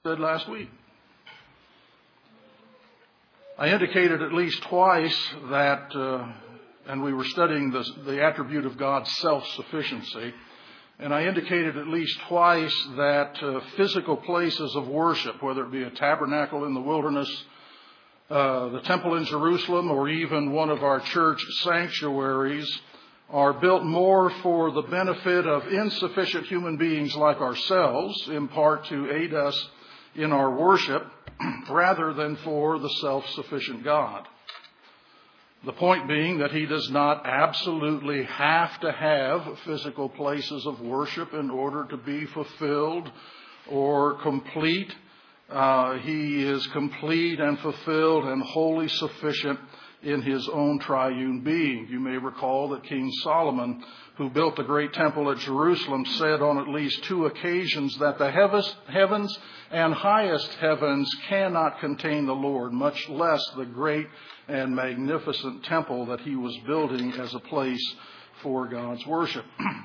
did last week. I indicated at least twice that, and we were studying the attribute of God's self-sufficiency, and I indicated at least twice that physical places of worship, whether it be a tabernacle in the wilderness, the temple in Jerusalem, or even one of our church sanctuaries, are built more for the benefit of insufficient human beings like ourselves, in part to aid us in our worship, rather than for the self-sufficient God. The point being that He does not absolutely have to have physical places of worship in order to be fulfilled or complete. He is complete and fulfilled and wholly sufficient in His own triune being. You may recall that King Solomon, who built the great temple at Jerusalem, said on at least 2 occasions that the heavens and highest heavens cannot contain the Lord, much less the great and magnificent temple that he was building as a place for God's worship.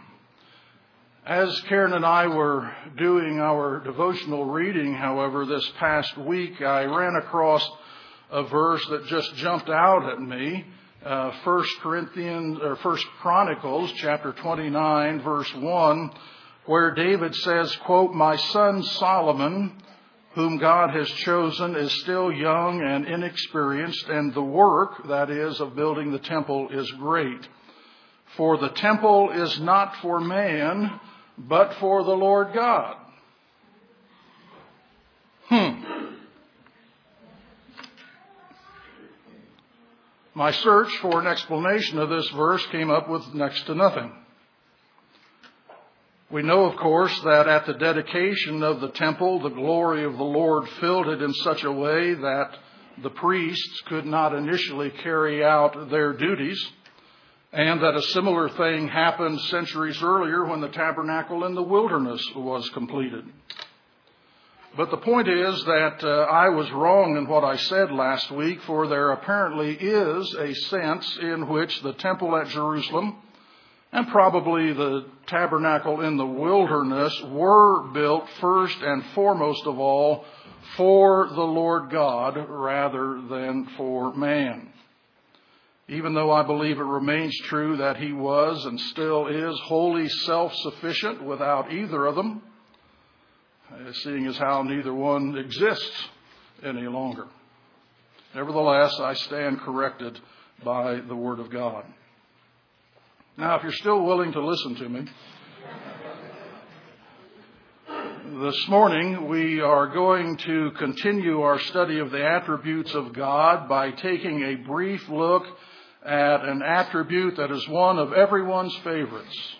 As Karen and I were doing our devotional reading, however, this past week, I ran across a verse that just jumped out at me. 1 Chronicles chapter 29 verse 1, where David says, quote, "My son Solomon, whom God has chosen, is still young and inexperienced, and the work, that is, of building the temple, is great. For the temple is not for man, but for the Lord God." My search for an explanation of this verse came up with next to nothing. We know, of course, that at the dedication of the temple, the glory of the Lord filled it in such a way that the priests could not initially carry out their duties, and that a similar thing happened centuries earlier when the tabernacle in the wilderness was completed. But the point is that I was wrong in what I said last week, for there apparently is a sense in which the temple at Jerusalem and probably the tabernacle in the wilderness were built first and foremost of all for the Lord God rather than for man. Even though I believe it remains true that He was and still is wholly self-sufficient without either of them, seeing as how neither one exists any longer. Nevertheless, I stand corrected by the Word of God. Now, if you're still willing to listen to me, this morning we are going to continue our study of the attributes of God by taking a brief look at an attribute that is one of everyone's favorites: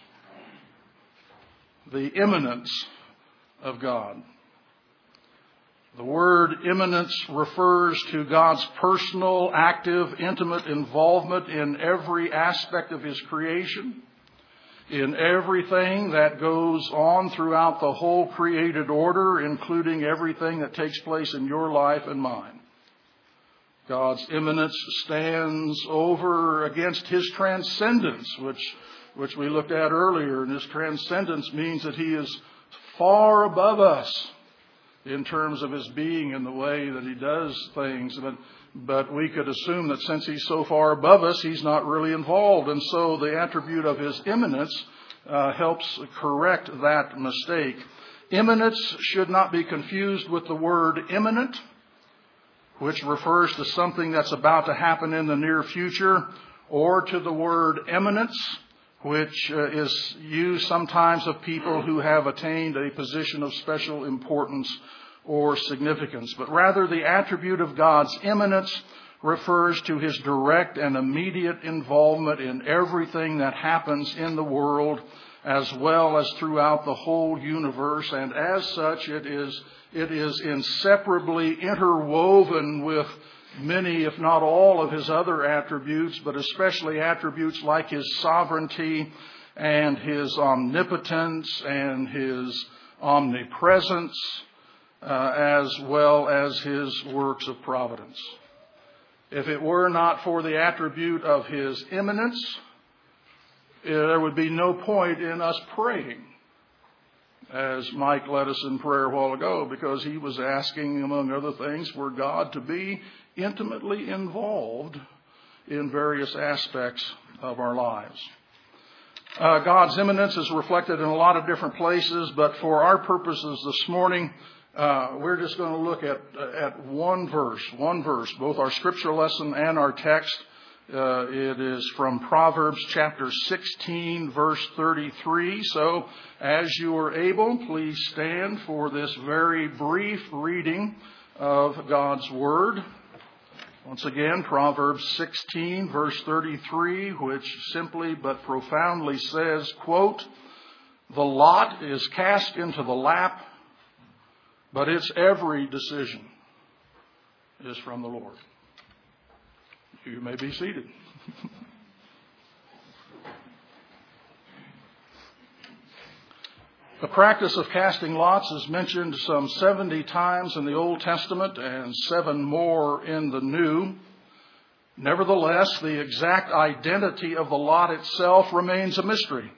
the immanence of God. The word immanence refers to God's personal, active, intimate involvement in every aspect of His creation, in everything that goes on throughout the whole created order, including everything that takes place in your life and mine. God's immanence stands over against His transcendence, which we looked at earlier. And His transcendence means that He is far above us in terms of His being and the way that He does things. But we could assume that since He's so far above us, He's not really involved. And so the attribute of His immanence helps correct that mistake. Immanence should not be confused with the word imminent, which refers to something that's about to happen in the near future, or to the word eminence, which is used sometimes of people who have attained a position of special importance or significance. But rather, the attribute of God's immanence refers to His direct and immediate involvement in everything that happens in the world, as well as throughout the whole universe. And as such, it is inseparably interwoven with many, if not all, of His other attributes, but especially attributes like His sovereignty and His omnipotence and His omnipresence, as well as His works of providence. If it were not for the attribute of His immanence, there would be no point in us praying. as Mike led us in prayer a while ago, because he was asking, among other things, for God to be intimately involved in various aspects of our lives. God's immanence is reflected in a lot of different places, but for our purposes this morning, we're just going to look at one verse, both our scripture lesson and our text. It is from Proverbs chapter 16, verse 33. So, as you are able, please stand for this very brief reading of God's Word. Once again, Proverbs 16, verse 33, which simply but profoundly says, quote, "The lot is cast into the lap, but its every decision is from the Lord." You may be seated. The practice of casting lots is mentioned some 70 times in the Old Testament and 7 more in the New. Nevertheless, the exact identity of the lot itself remains a mystery.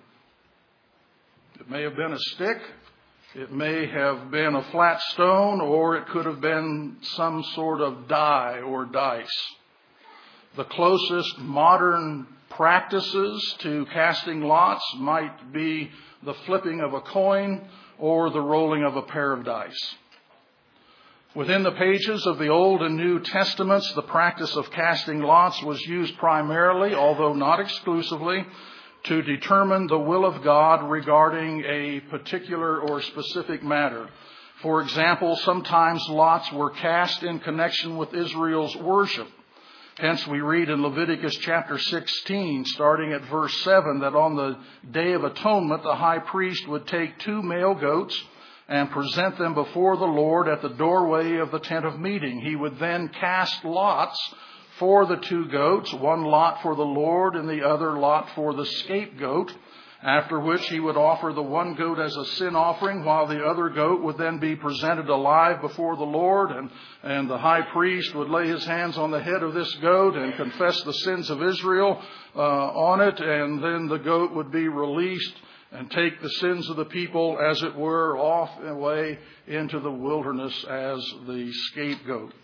It may have been a stick, it may have been a flat stone, or it could have been some sort of die or dice. The closest modern practices to casting lots might be the flipping of a coin or the rolling of a pair of dice. Within the pages of the Old and New Testaments, the practice of casting lots was used primarily, although not exclusively, to determine the will of God regarding a particular or specific matter. For example, sometimes lots were cast in connection with Israel's worship. Hence, we read in Leviticus chapter 16, starting at verse 7, that on the Day of Atonement, the high priest would take 2 male goats and present them before the Lord at the doorway of the tent of meeting. He would then cast lots for the 2 goats, one lot for the Lord and the other lot for the scapegoat, after which he would offer the one goat as a sin offering, while the other goat would then be presented alive before the Lord, and the high priest would lay his hands on the head of this goat and confess the sins of Israel on it, and then the goat would be released and take the sins of the people, as it were, off and away into the wilderness as the scapegoat.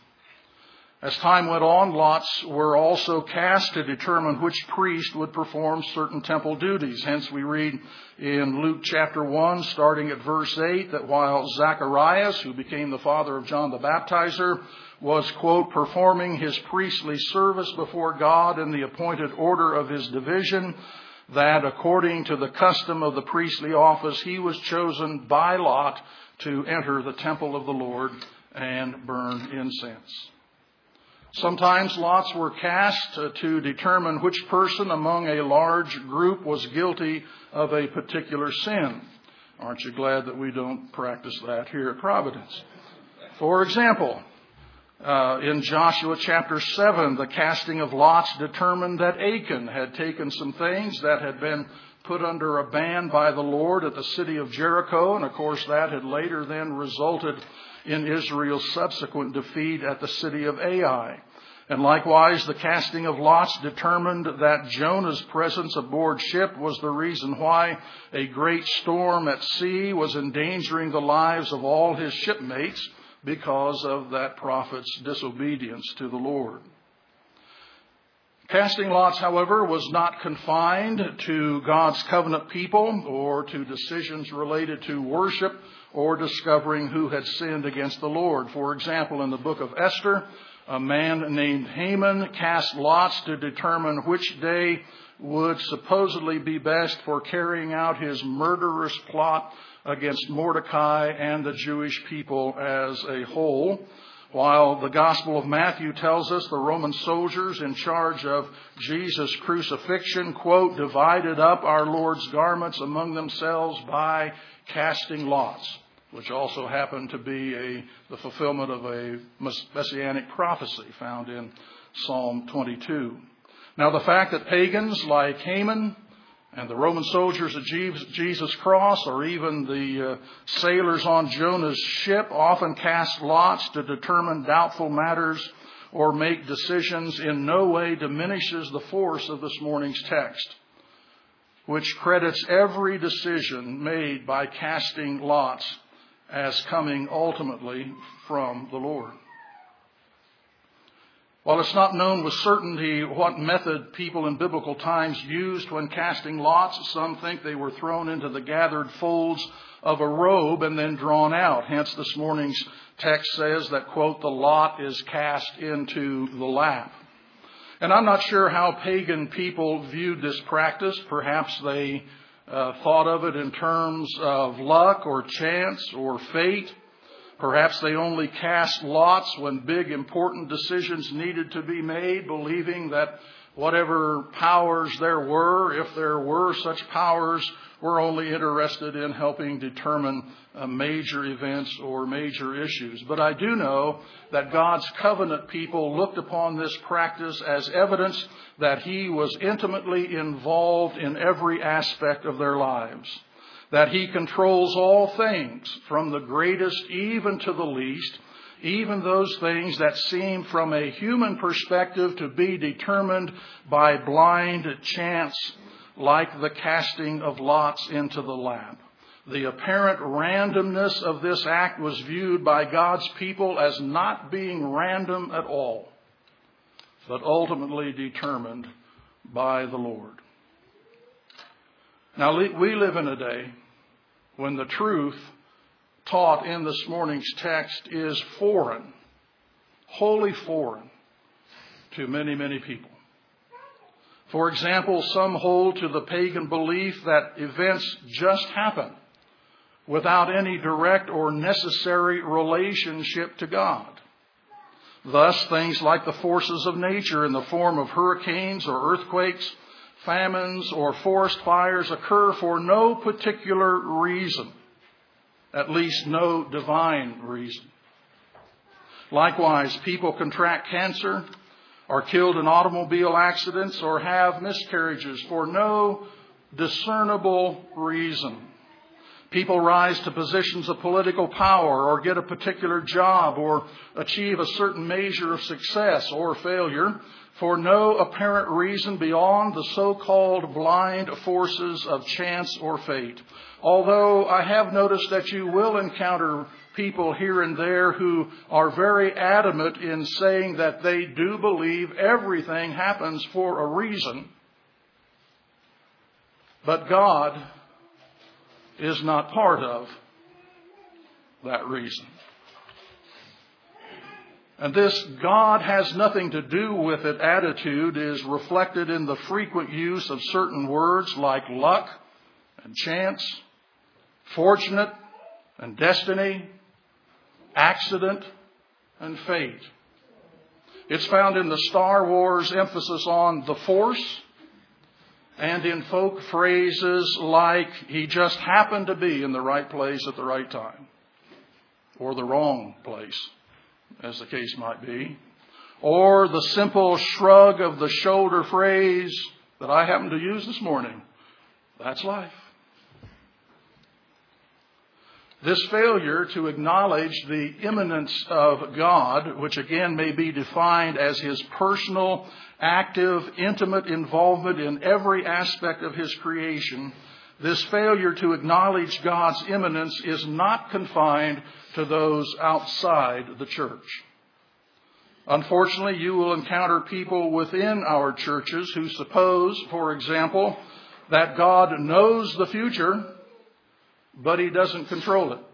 As time went on, lots were also cast to determine which priest would perform certain temple duties. Hence, we read in Luke chapter 1, starting at verse 8, that while Zacharias, who became the father of John the Baptizer, was, quote, performing his priestly service before God in the appointed order of his division, that according to the custom of the priestly office, he was chosen by lot to enter the temple of the Lord and burn incense. Sometimes lots were cast to determine which person among a large group was guilty of a particular sin. Aren't you glad that we don't practice that here at Providence? For example, in Joshua chapter 7, the casting of lots determined that Achan had taken some things that had been put under a ban by the Lord at the city of Jericho, and of course that had later then resulted in Israel's subsequent defeat at the city of Ai. And likewise, the casting of lots determined that Jonah's presence aboard ship was the reason why a great storm at sea was endangering the lives of all his shipmates because of that prophet's disobedience to the Lord. Casting lots, however, was not confined to God's covenant people or to decisions related to worship or discovering who had sinned against the Lord. For example, in the book of Esther, a man named Haman cast lots to determine which day would supposedly be best for carrying out his murderous plot against Mordecai and the Jewish people as a whole. While the Gospel of Matthew tells us the Roman soldiers in charge of Jesus' crucifixion, quote, divided up our Lord's garments among themselves by casting lots, which also happened to be the fulfillment of a messianic prophecy found in Psalm 22. Now, the fact that pagans like Haman and the Roman soldiers at Jesus' cross, or even the sailors on Jonah's ship, often cast lots to determine doubtful matters or make decisions, in no way diminishes the force of this morning's text. which credits every decision made by casting lots as coming ultimately from the Lord. While it's not known with certainty what method people in biblical times used when casting lots, some think they were thrown into the gathered folds of a robe and then drawn out. Hence, this morning's text says that, quote, the lot is cast into the lap. And I'm not sure how pagan people viewed this practice. Perhaps they thought of it in terms of luck or chance or fate. Perhaps they only cast lots when big, important decisions needed to be made, believing that whatever powers there were, if there were such powers, were only interested in helping determine major events or major issues. But I do know that God's covenant people looked upon this practice as evidence that He was intimately involved in every aspect of their lives, that He controls all things, from the greatest even to the least, even those things that seem from a human perspective to be determined by blind chance, like the casting of lots into the lap. The apparent randomness of this act was viewed by God's people as not being random at all, but ultimately determined by the Lord. Now, we live in a day when the truth taught in this morning's text is foreign, wholly foreign to many, many people. For example, some hold to the pagan belief that events just happen without any direct or necessary relationship to God. Thus, things like the forces of nature in the form of hurricanes or earthquakes, famines or forest fires occur for no particular reason, at least no divine reason. Likewise, people contract cancer, are killed in automobile accidents, or have miscarriages for no discernible reason. People rise to positions of political power, or get a particular job, or achieve a certain measure of success or failure for no apparent reason beyond the so-called blind forces of chance or fate. Although I have noticed that you will encounter people here and there who are very adamant in saying that they do believe everything happens for a reason, but God is not part of that reason. And this God has nothing to do with it attitude is reflected in the frequent use of certain words like luck and chance, fortunate and destiny, accident and fate. It's found in the Star Wars emphasis on the Force, and in folk phrases like, he just happened to be in the right place at the right time, or the wrong place, as the case might be, or the simple shrug of the shoulder phrase that I happen to use this morning, that's life. This failure to acknowledge the immanence of God, which again may be defined as His personal, active, intimate involvement in every aspect of His creation, this failure to acknowledge God's immanence is not confined to those outside the church. Unfortunately, you will encounter people within our churches who suppose, for example, that God knows the future, but He doesn't control it.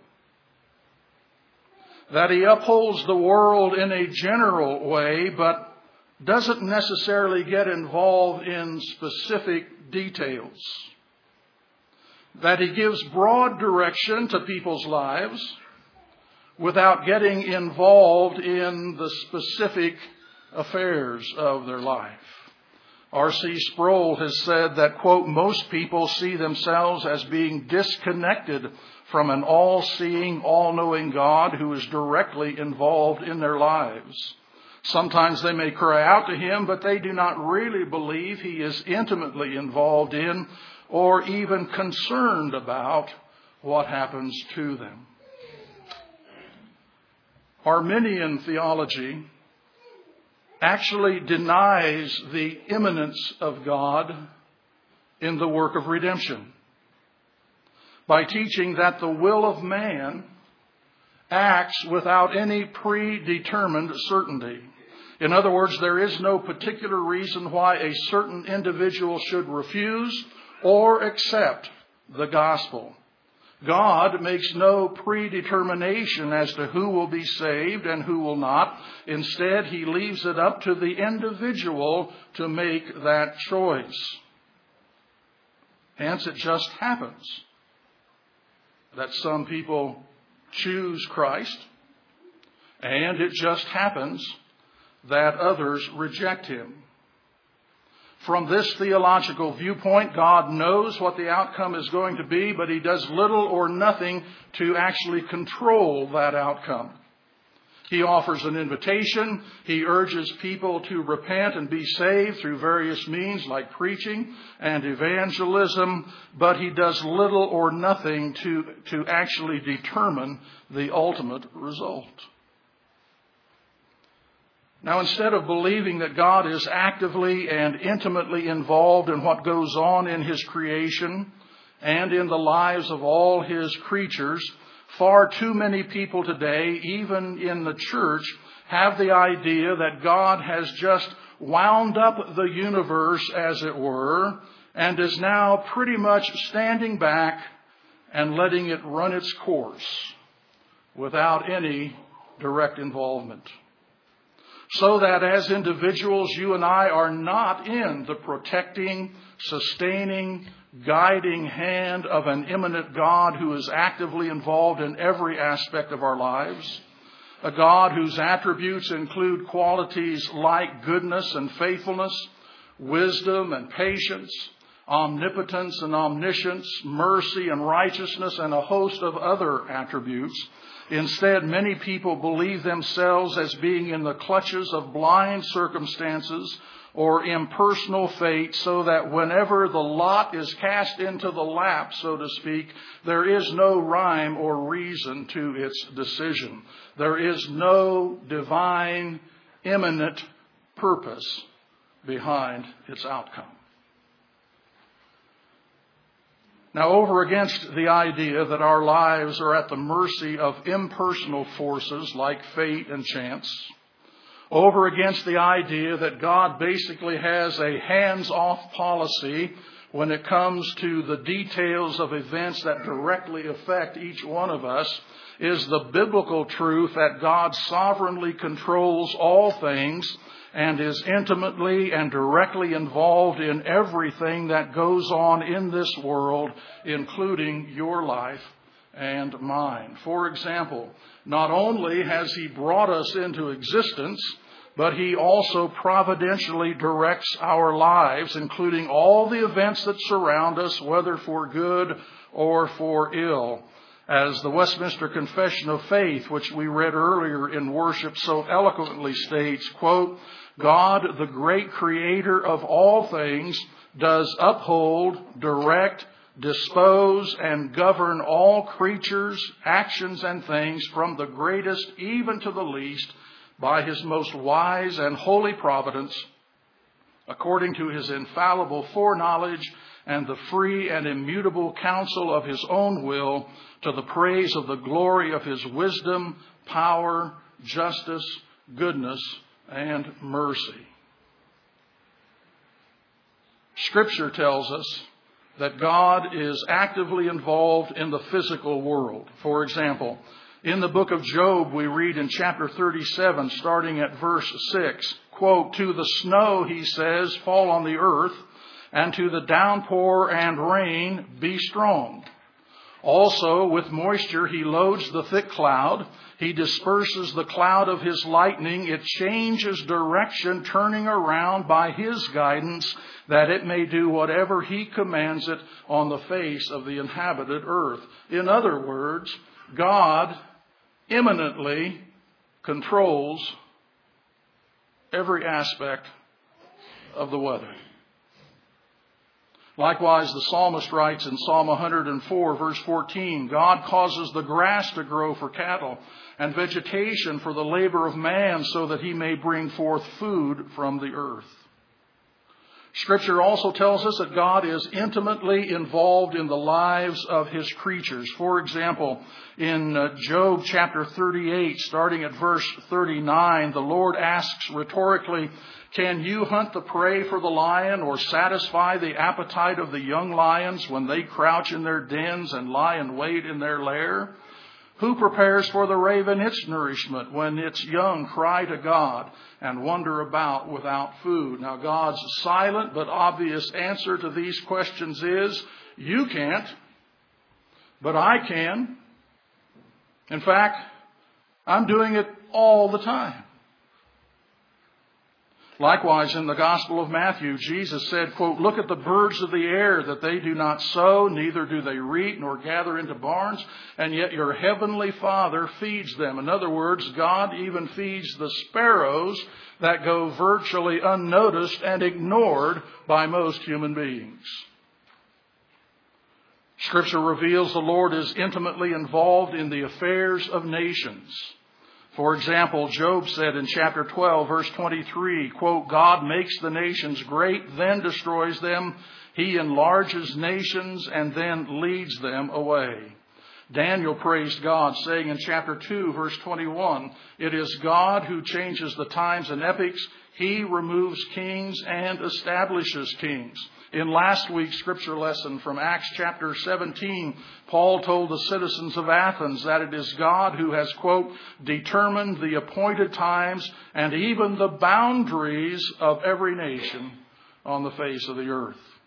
That He upholds the world in a general way, but doesn't necessarily get involved in specific details. That He gives broad direction to people's lives without getting involved in the specific affairs of their life. R.C. Sproul has said that, quote, most people see themselves as being disconnected from an all-seeing, all-knowing God who is directly involved in their lives. Sometimes they may cry out to Him, but they do not really believe He is intimately involved in or even concerned about what happens to them. Arminian theology actually denies the immanence of God in the work of redemption by teaching that the will of man acts without any predetermined certainty. In other words, there is no particular reason why a certain individual should refuse or accept the gospel. God makes no predetermination as to who will be saved and who will not. Instead, he leaves it up to the individual to make that choice. Hence, it just happens that some people choose Christ, and it just happens that others reject him. From this theological viewpoint, God knows what the outcome is going to be, but he does little or nothing to actually control that outcome. He offers an invitation. He urges people to repent and be saved through various means like preaching and evangelism, but he does little or nothing to actually determine the ultimate result. Now, instead of believing that God is actively and intimately involved in what goes on in his creation and in the lives of all his creatures, far too many people today, even in the church, have the idea that God has just wound up the universe, as it were, and is now pretty much standing back and letting it run its course without any direct involvement. So that as individuals, you and I are not in the protecting, sustaining, guiding hand of an immanent God who is actively involved in every aspect of our lives. A God whose attributes include qualities like goodness and faithfulness, wisdom and patience, omnipotence and omniscience, mercy and righteousness, and a host of other attributes. Instead, many people believe themselves as being in the clutches of blind circumstances or impersonal fate, so that whenever the lot is cast into the lap, so to speak, there is no rhyme or reason to its decision. There is no divine, immanent purpose behind its outcome. Now, over against the idea that our lives are at the mercy of impersonal forces like fate and chance, over against the idea that God basically has a hands-off policy when it comes to the details of events that directly affect each one of us, is the biblical truth that God sovereignly controls all things and is intimately and directly involved in everything that goes on in this world, including your life and mine. For example, not only has he brought us into existence, but he also providentially directs our lives, including all the events that surround us, whether for good or for ill. As the Westminster Confession of Faith, which we read earlier in worship, so eloquently states, quote, God, the great creator of all things, does uphold, direct, dispose, and govern all creatures, actions, and things, from the greatest even to the least, by his most wise and holy providence, according to his infallible foreknowledge and the free and immutable counsel of his own will, to the praise of the glory of his wisdom, power, justice, goodness, and mercy. Scripture tells us that God is actively involved in the physical world. For example, in the book of Job, we read in chapter 37, starting at verse 6, quote, to the snow, he says, fall on the earth, and to the downpour and rain be strong. Also, with moisture, he loads the thick cloud. He disperses the cloud of his lightning. It changes direction, turning around by his guidance, that it may do whatever he commands it on the face of the inhabited earth. In other words, God immanently controls every aspect of the weather. Likewise, the psalmist writes in Psalm 104, verse 14, God causes the grass to grow for cattle and vegetation for the labor of man, so that he may bring forth food from the earth. Scripture also tells us that God is intimately involved in the lives of His creatures. For example, in Job chapter 38, starting at verse 39, the Lord asks rhetorically, "Can you hunt the prey for the lion or satisfy the appetite of the young lions when they crouch in their dens and lie in wait in their lair? Who prepares for the raven its nourishment when its young cry to God and wander about without food?" Now, God's silent but obvious answer to these questions is, you can't, but I can. In fact, I'm doing it all the time. Likewise, in the Gospel of Matthew, Jesus said, quote, "Look at the birds of the air, that they do not sow, neither do they reap, nor gather into barns, and yet your heavenly Father feeds them." In other words, God even feeds the sparrows that go virtually unnoticed and ignored by most human beings. Scripture reveals the Lord is intimately involved in the affairs of nations. For example, Job said in chapter 12, verse 23, quote, "God makes the nations great, then destroys them. He enlarges nations and then leads them away." Daniel praised God, saying in chapter 2, verse 21, "It is God who changes the times and epochs. He removes kings and establishes kings." In last week's scripture lesson from Acts chapter 17, Paul told the citizens of Athens that it is God who has, quote, "determined the appointed times and even the boundaries of every nation on the face of the earth."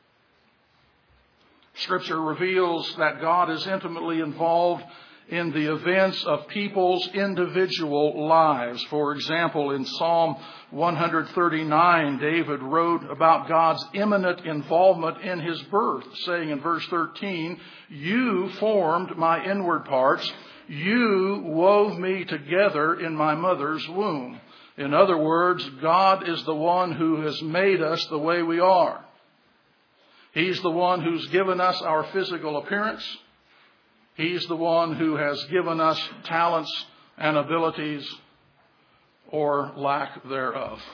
Scripture reveals that God is intimately involved in the events of people's individual lives. For example, in Psalm 139, David wrote about God's imminent involvement in his birth, saying in verse 13, "You formed my inward parts. You wove me together in my mother's womb." In other words, God is the one who has made us the way we are. He's the one who's given us our physical appearance. He's the one who has given us talents and abilities, or lack thereof.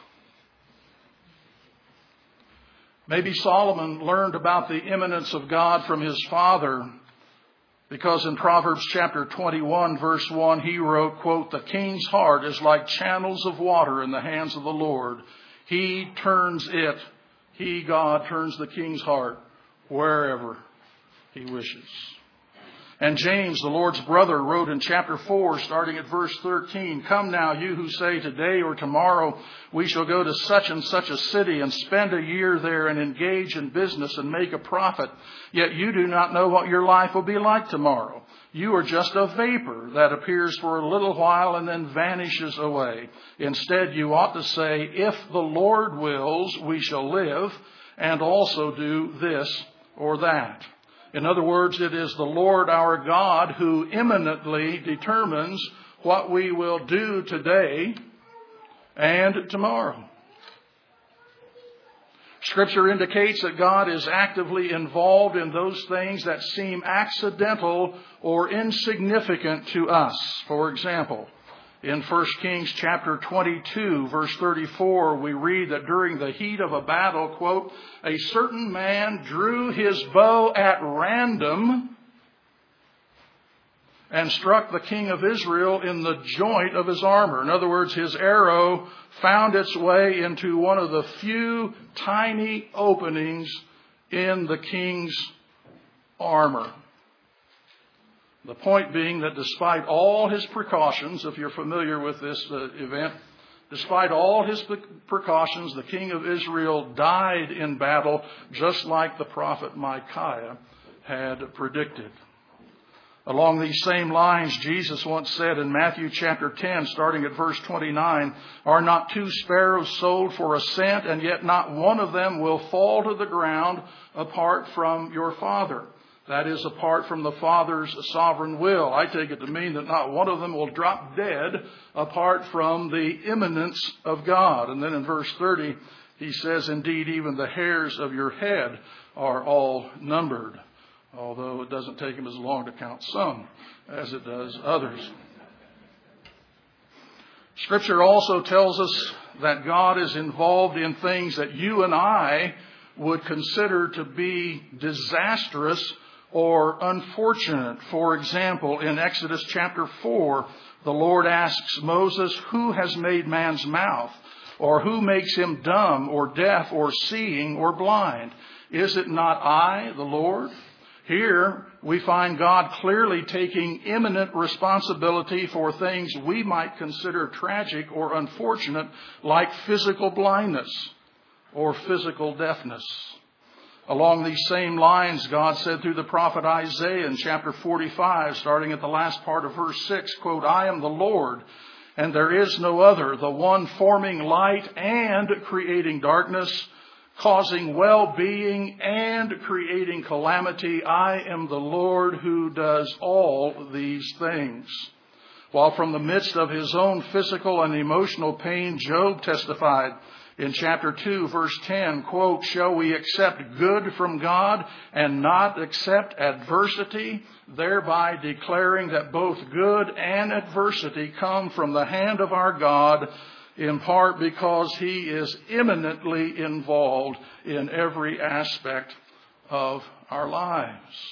Maybe Solomon learned about the immanence of God from his father, because in Proverbs chapter 21, verse 1, he wrote, quote, "The king's heart is like channels of water in the hands of the Lord. He, God, turns the king's heart wherever He wishes." And James, the Lord's brother, wrote in chapter 4, starting at verse 13, "Come now, you who say today or tomorrow we shall go to such and such a city and spend a year there and engage in business and make a profit. Yet you do not know what your life will be like tomorrow. You are just a vapor that appears for a little while and then vanishes away. Instead, you ought to say, if the Lord wills, we shall live and also do this or that." In other words, it is the Lord our God who imminently determines what we will do today and tomorrow. Scripture indicates that God is actively involved in those things that seem accidental or insignificant to us. For example, in 1 Kings chapter 22, verse 34, we read that during the heat of a battle, quote, "A certain man drew his bow at random and struck the king of Israel in the joint of his armor." In other words, his arrow found its way into one of the few tiny openings in the king's armor. The point being that despite all his precautions, if you're familiar with this event, despite all his precautions, the king of Israel died in battle, just like the prophet Micaiah had predicted. Along these same lines, Jesus once said in Matthew chapter 10, starting at verse 29, "Are not 2 sparrows sold for a cent, and yet not one of them will fall to the ground apart from your Father?" That is, apart from the Father's sovereign will. I take it to mean that not one of them will drop dead apart from the immanence of God. And then in verse 30, he says, "Indeed, even the hairs of your head are all numbered." Although it doesn't take him as long to count some as it does others. Scripture also tells us that God is involved in things that you and I would consider to be disastrous or unfortunate. For example, in Exodus chapter 4, the Lord asks Moses, "Who has made man's mouth? Or who makes him dumb or deaf or seeing or blind? Is it not I, the Lord?" Here we find God clearly taking imminent responsibility for things we might consider tragic or unfortunate, like physical blindness or physical deafness. Along these same lines, God said through the prophet Isaiah in chapter 45, starting at the last part of verse 6, quote, "I am the Lord, and there is no other, the one forming light and creating darkness, causing well-being and creating calamity. I am the Lord who does all these things." While from the midst of his own physical and emotional pain, Job testified in chapter 2, verse 10, quote, "Shall we accept good from God and not accept adversity?" Thereby declaring that both good and adversity come from the hand of our God, in part because he is imminently involved in every aspect of our lives.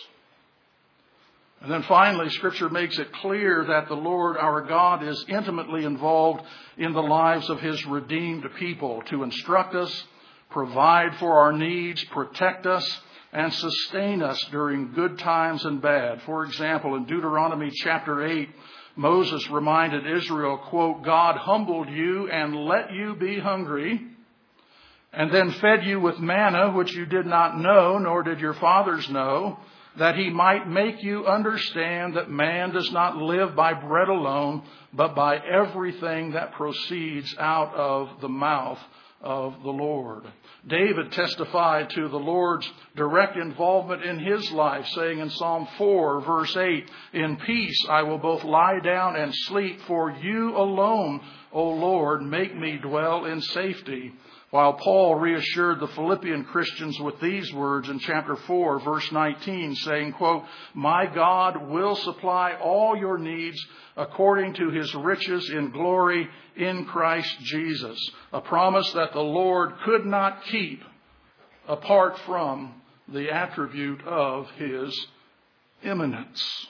And then finally, Scripture makes it clear that the Lord our God is intimately involved in the lives of his redeemed people to instruct us, provide for our needs, protect us, and sustain us during good times and bad. For example, in Deuteronomy chapter 8, Moses reminded Israel, quote, "God humbled you and let you be hungry, and then fed you with manna, which you did not know, nor did your fathers know, that he might make you understand that man does not live by bread alone, but by everything that proceeds out of the mouth of the Lord." David testified to the Lord's direct involvement in his life, saying in Psalm 4, verse 8, "In peace I will both lie down and sleep, for you alone, O Lord, make me dwell in safety." While Paul reassured the Philippian Christians with these words in chapter 4, verse 19, saying, quote, "My God will supply all your needs according to his riches in glory in Christ Jesus." A promise that the Lord could not keep apart from the attribute of his immanence.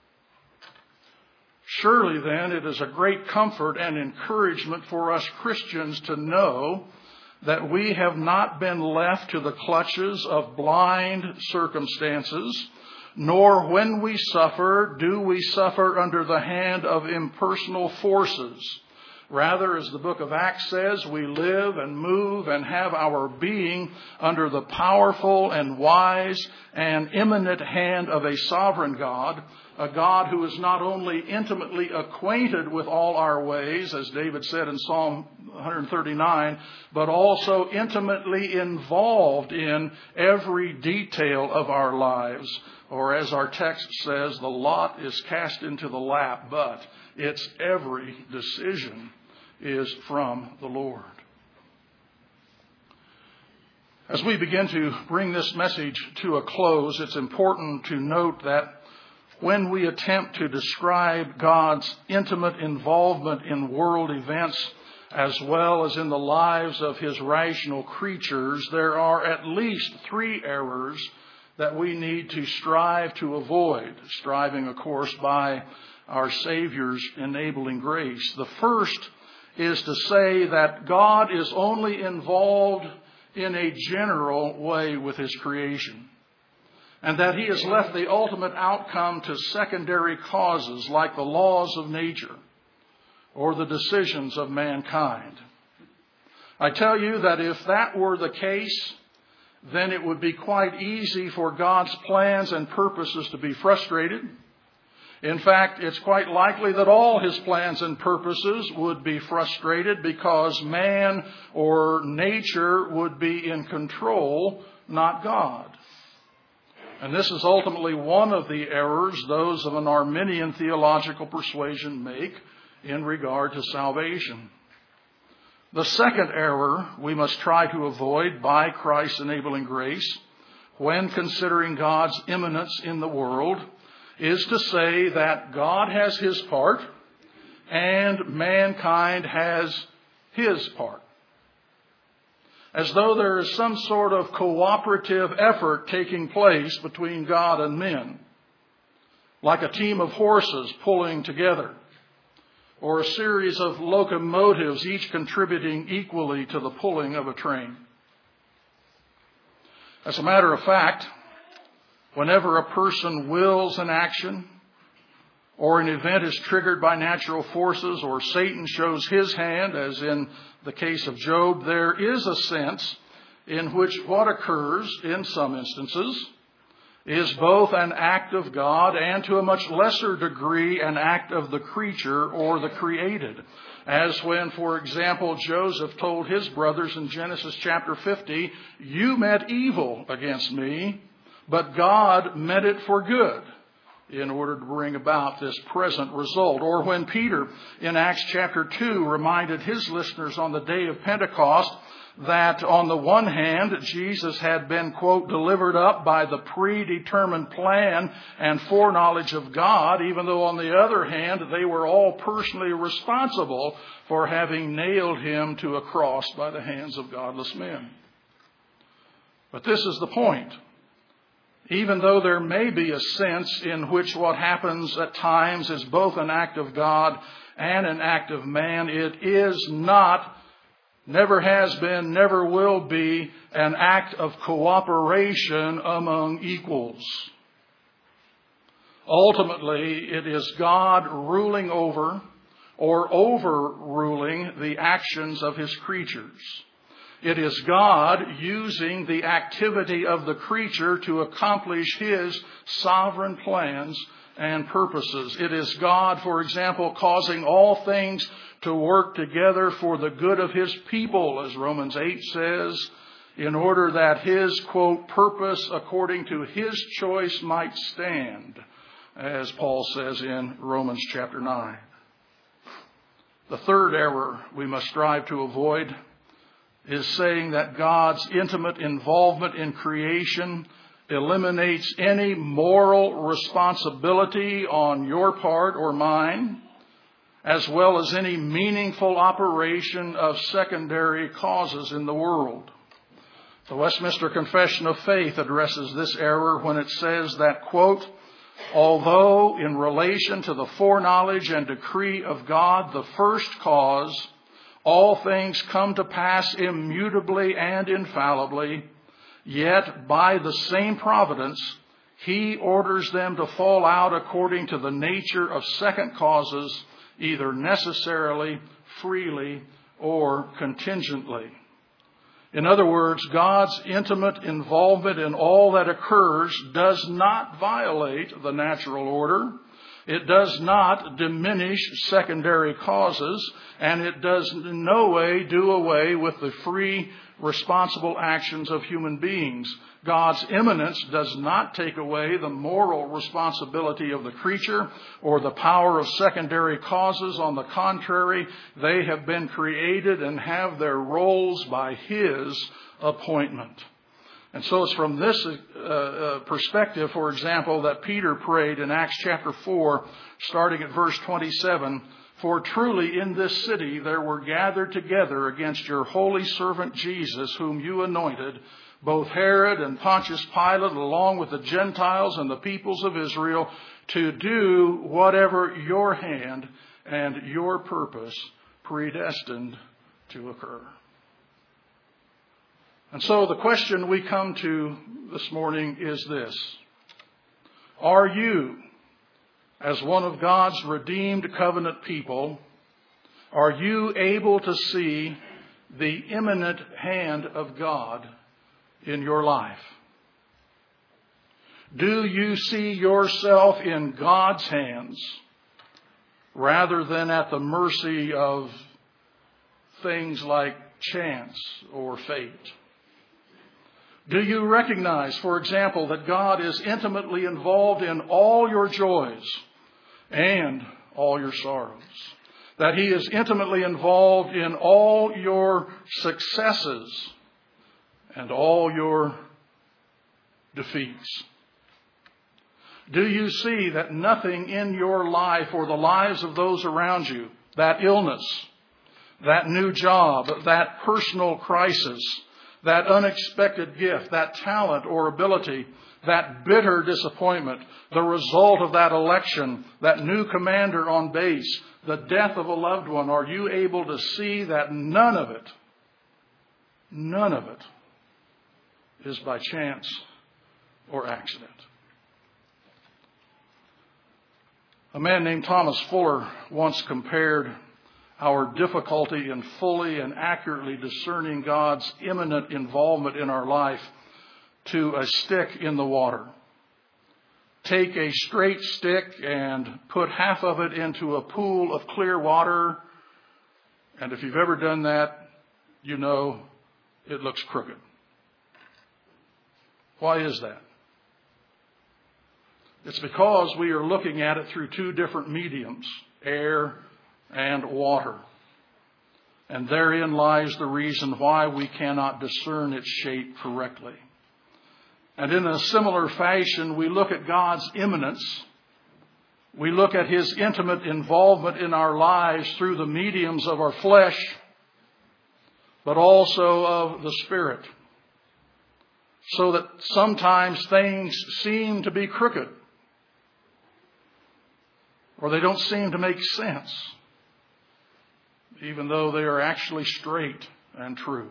Surely then it is a great comfort and encouragement for us Christians to know that we have not been left to the clutches of blind circumstances, nor when we suffer, do we suffer under the hand of impersonal forces. Rather, as the book of Acts says, we live and move and have our being under the powerful and wise and imminent hand of a sovereign God, a God who is not only intimately acquainted with all our ways, as David said in Psalm 139, but also intimately involved in every detail of our lives. Or as our text says, the lot is cast into the lap, but its every decision is from the Lord. As we begin to bring this message to a close, it's important to note that when we attempt to describe God's intimate involvement in world events as well as in the lives of his rational creatures, there are at least three errors that we need to strive to avoid, striving, of course, by our Savior's enabling grace. The first is to say that God is only involved in a general way with his creation, and that he has left the ultimate outcome to secondary causes like the laws of nature or the decisions of mankind. I tell you that if that were the case, then it would be quite easy for God's plans and purposes to be frustrated. In fact, it's quite likely that all his plans and purposes would be frustrated because man or nature would be in control, not God. And this is ultimately one of the errors those of an Arminian theological persuasion make in regard to salvation. The second error we must try to avoid by Christ's enabling grace when considering God's immanence in the world is to say that God has his part and mankind has his part. As though there is some sort of cooperative effort taking place between God and men, like a team of horses pulling together, or a series of locomotives each contributing equally to the pulling of a train. As a matter of fact, whenever a person wills an action, or an event is triggered by natural forces, or Satan shows his hand, as in the case of Job, there is a sense in which what occurs, in some instances, is both an act of God and to a much lesser degree an act of the creature or the created. As when, for example, Joseph told his brothers in Genesis chapter 50, "You meant evil against me, but God meant it for good," in order to bring about this present result. Or when Peter in Acts chapter 2 reminded his listeners on the day of Pentecost that on the one hand, Jesus had been, quote, delivered up by the predetermined plan and foreknowledge of God, even though on the other hand, they were all personally responsible for having nailed him to a cross by the hands of godless men. But this is the point. Even though there may be a sense in which what happens at times is both an act of God and an act of man, it is not, never has been, never will be an act of cooperation among equals. Ultimately, it is God ruling over or overruling the actions of his creatures. It is God using the activity of the creature to accomplish his sovereign plans and purposes. It is God, for example, causing all things to work together for the good of his people, as Romans 8 says, in order that his, quote, purpose according to his choice might stand, as Paul says in Romans chapter 9. The third error we must strive to avoid is saying that God's intimate involvement in creation eliminates any moral responsibility on your part or mine, as well as any meaningful operation of secondary causes in the world. The Westminster Confession of Faith addresses this error when it says that, quote, although in relation to the foreknowledge and decree of God, the first cause, all things come to pass immutably and infallibly, yet by the same providence, he orders them to fall out according to the nature of second causes, either necessarily, freely, or contingently. In other words, God's intimate involvement in all that occurs does not violate the natural order. It does not diminish secondary causes, and it does in no way do away with the free, responsible actions of human beings. God's immanence does not take away the moral responsibility of the creature or the power of secondary causes. On the contrary, they have been created and have their roles by his appointment. And so it's from this perspective, for example, that Peter prayed in Acts chapter 4, starting at verse 27, "For truly in this city there were gathered together against your holy servant Jesus, whom you anointed, both Herod and Pontius Pilate, along with the Gentiles and the peoples of Israel, to do whatever your hand and your purpose predestined to occur." And so the question we come to this morning is this: are you, as one of God's redeemed covenant people, are you able to see the imminent hand of God in your life? Do you see yourself in God's hands rather than at the mercy of things like chance or fate? Do you recognize, for example, that God is intimately involved in all your joys and all your sorrows? That he is intimately involved in all your successes and all your defeats? Do you see that nothing in your life or the lives of those around you, that illness, that new job, that personal crisis, that unexpected gift, that talent or ability, that bitter disappointment, the result of that election, that new commander on base, the death of a loved one, are you able to see that none of it is by chance or accident? A man named Thomas Fuller once compared our difficulty in fully and accurately discerning God's imminent involvement in our life to a stick in the water. Take a straight stick and put half of it into a pool of clear water, and if you've ever done that, you know it looks crooked. Why is that? It's because we are looking at it through two different mediums, air and water. And therein lies the reason why we cannot discern its shape correctly. And in a similar fashion, we look at God's immanence. We look at His intimate involvement in our lives through the mediums of our flesh, but also of the Spirit. So that sometimes things seem to be crooked, or they don't seem to make sense, even though they are actually straight and true.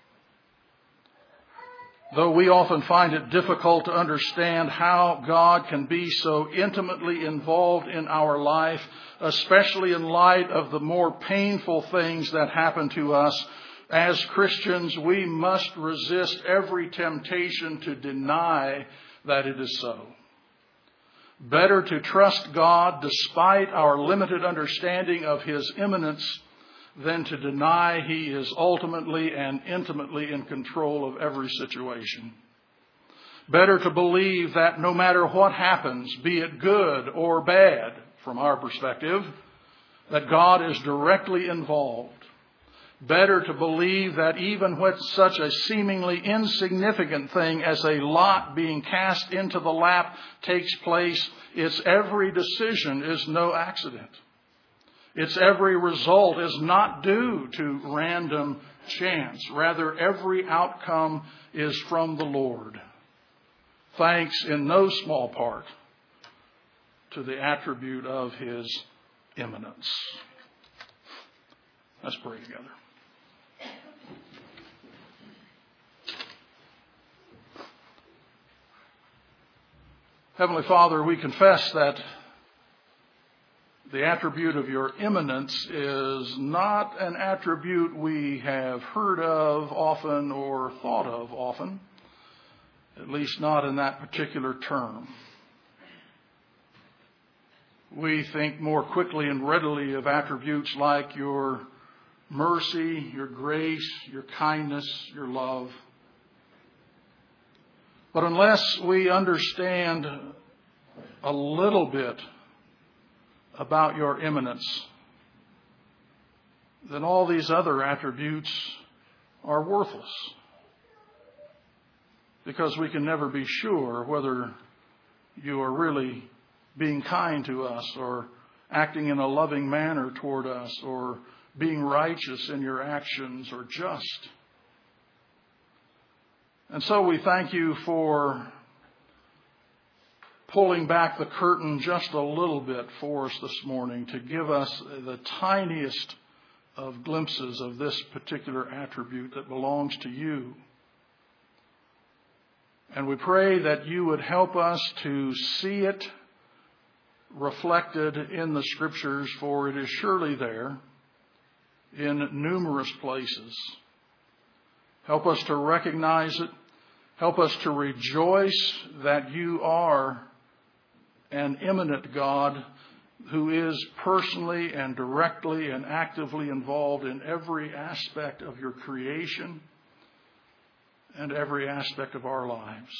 Though we often find it difficult to understand how God can be so intimately involved in our life, especially in light of the more painful things that happen to us, as Christians, we must resist every temptation to deny that it is so. Better to trust God despite our limited understanding of His immanence than to deny He is ultimately and intimately in control of every situation. Better to believe that no matter what happens, be it good or bad from our perspective, that God is directly involved. Better to believe that even with such a seemingly insignificant thing as a lot being cast into the lap takes place, its every decision is no accident. Its every result is not due to random chance. Rather, every outcome is from the Lord. Thanks in no small part to the attribute of His immanence. Let's pray together. Heavenly Father, we confess that the attribute of your immanence is not an attribute we have heard of often or thought of often, at least not in that particular term. We think more quickly and readily of attributes like your mercy, your grace, your kindness, your love. But unless we understand a little bit about your immanence, then all these other attributes are worthless. Because we can never be sure whether you are really being kind to us or acting in a loving manner toward us or being righteous in your actions or just. And so we thank you for pulling back the curtain just a little bit for us this morning to give us the tiniest of glimpses of this particular attribute that belongs to you. And we pray that you would help us to see it reflected in the Scriptures, for it is surely there in numerous places. Help us to recognize it. Help us to rejoice that you are an immanent God who is personally and directly and actively involved in every aspect of your creation and every aspect of our lives.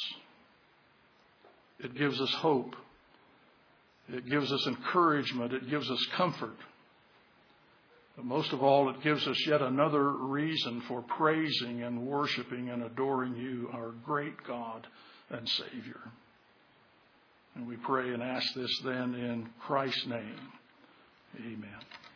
It gives us hope. It gives us encouragement. It gives us comfort. But most of all, it gives us yet another reason for praising and worshiping and adoring you, our great God and Savior. And we pray and ask this then in Christ's name. Amen.